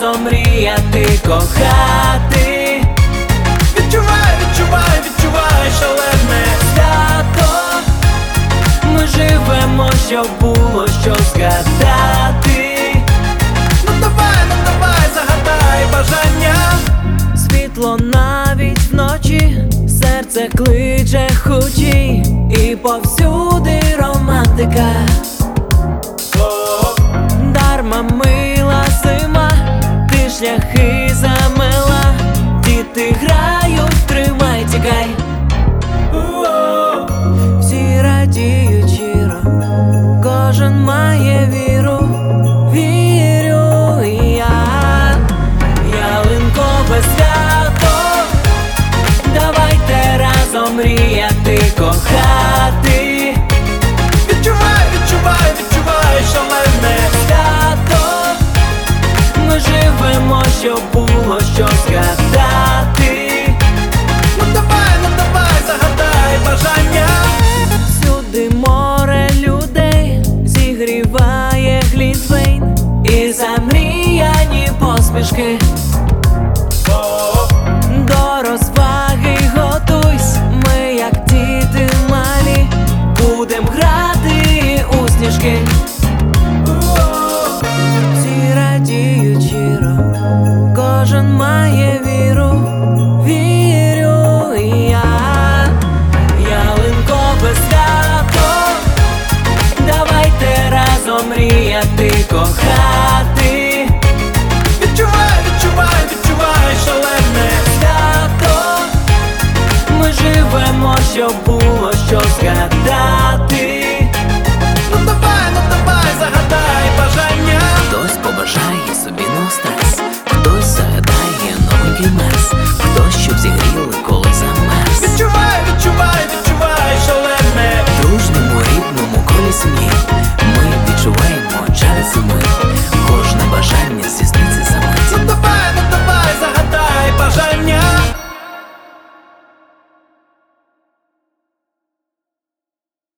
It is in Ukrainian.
разом мріяти, кохати. Відчувай, відчувай, відчувай шалене свято. Ми живемо, щоб було що згадати. Ну давай, загадай бажання. Світло навіть вночі, серце кличе хучі, і повсюди романтика. Дарма мила зима, ти шляхи замела, діти грають, тримай, тікай. Всі радіють щиро, кожен має віру, вірю і я. Ялинкове свято, давайте разом мріяти, кохати. Відчувай, відчувай, відчувай шалене свято. Ми живемо, щоб було що згадати. Ну давай, загадай бажання. Всюди море людей, зігріває глінтвейн і замріяні посмішки. До розваги готуйсь, ми як діти малі, будем грати у сніжки. Всі радіють щиро, кожен має